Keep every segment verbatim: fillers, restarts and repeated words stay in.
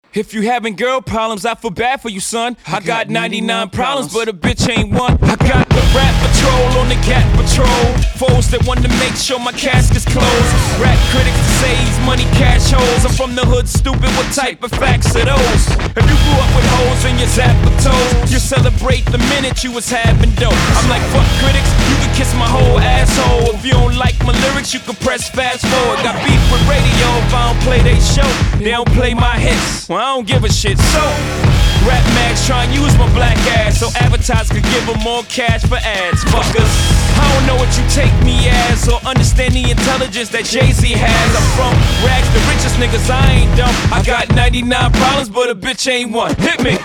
If you having girl problems, I feel bad for you, son. I got ninety-nine problems, but a bitch ain't one. I got the rap patrol on the Gat Patrol. Foes that want to make sure my casket's closed. Rap critics to say he's money cash holes. I'm from the hood, stupid, what type of facts are those? If you grew up with hoes in your zap of toes, you celebrate the minute you was having dope. I'm like, fuck critics, you can kiss my whole asshole. If you don't like my lyrics, you can press fast forward. Got beef with radio if I don't play they show. They don't play my hits. Well, I don't give a shit. So, rap mags try and use my black ass so advertisers could give them more cash for ads. Fuckers, I don't know what you take me as or understand the intelligence that Jay-Z has. I'm from rags, the richest niggas, I ain't dumb. I got ninety-nine problems, but a bitch ain't one. Hit me.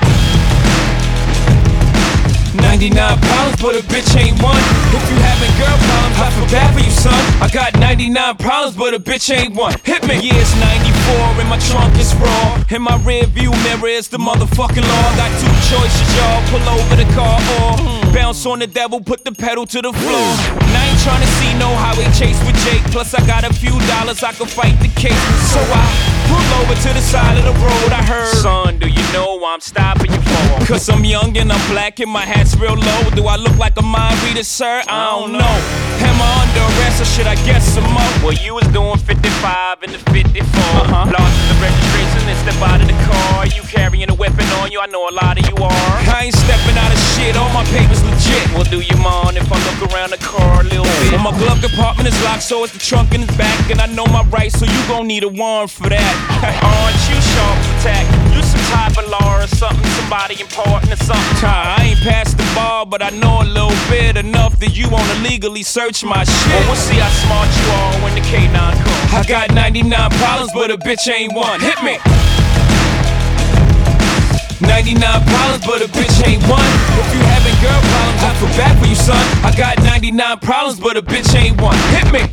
ninety-nine problems, but a bitch ain't one. If you having girl problems, I feel bad for you, son. I got ninety-nine problems, but a bitch ain't one. Hit me. Yeah, it's ninety-four and my trunk is raw. In my rear view mirror is the motherfucking law. Got two choices, y'all. Pull over the car or bounce on the devil, put the pedal to the floor. And I ain't tryna see no highway chase with Jake. Plus I got a few dollars, I can fight the case. So I pull over to the side of the road. I heard, son, do you know why I'm stopping you for? Cause I'm young and I'm black and my hat's real low. Do I look like a mind reader, sir? I don't know. Am I under arrest or should I guess some more? Well, you was doing fifty-five in the fifty-four. Uh-huh. Lost the registration and step out of the car. You carrying a weapon on you, I know a lot of you are. I ain't stepping out of shit, all my papers legit. Well, do you mind if I look around the car a little bit? Well, my glove compartment is locked, so it's the trunk in the back. And I know my rights, so you gon' need a warrant for that. Aren't you sharp attack? You some type of law or something, somebody important or something. I ain't past the bar, but I know a little bit enough that you wanna legally search my shit. Well, we'll see how smart you are when the K nine comes. I got ninety-nine problems, but a bitch ain't one. Hit me. ninety-nine problems, but a bitch ain't one. If you having girl problems, I feel bad for you, son. I got ninety-nine problems, but a bitch ain't one. Hit me.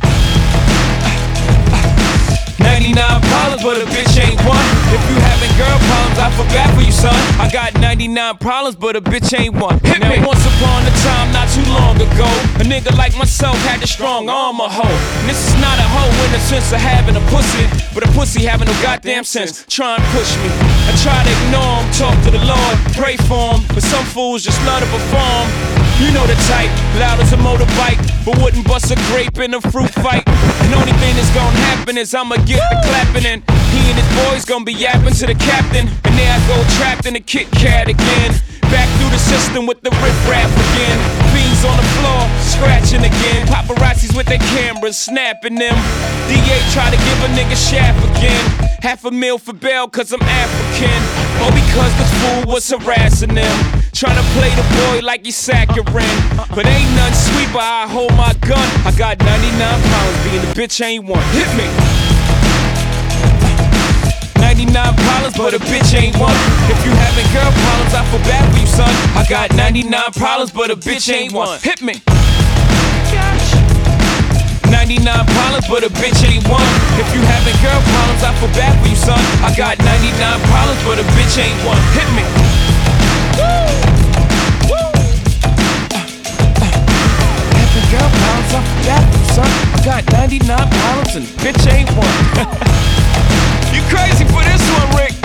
ninety-nine problems, but a bitch ain't one. If you having girl problems, I feel bad for you, son. I got ninety-nine problems, but a bitch ain't one. Hit now, me. Once upon a time, not too long ago, a nigga like myself had a strong arm, a hoe. And this is not a hoe in the sense of having a pussy, but a pussy having no goddamn sense. Try and push me. I try to ignore him, talk to the Lord, pray for him, but some fools just love to perform. You know the type, loud as a motorbike, but wouldn't bust a grape in a fruit fight. And only thing that's gonna happen is I'ma get the clapping, and he and his boys gonna be yapping to the captain. And there I go trapped in a Kit Kat again. Back through the system with the riff-raff again. Beans on the floor, scratching again. Paparazzis with their cameras, snapping them. D A try to give a nigga shaft again. Half a meal for bail cause I'm African, or because this fool was harassing them. Tryna play the boy like he's saccharine, but ain't nothing sweet but I hold my gun. I got ninety-nine pounds, being a bitch ain't one. Hit me. ninety-nine problems, but a bitch ain't one. If you having girl problems, I feel bad for you, son. I got ninety-nine problems, but a bitch ain't one. Hit me. ninety-nine problems, but a bitch ain't one. If you having girl problems, I feel bad for you, son. I got ninety-nine problems, but a bitch ain't one. Hit me. Woo! Woo! Having girl problems, I feel bad for you, son. I got ninety-nine problems and bitch ain't one. You crazy for this one, Rick?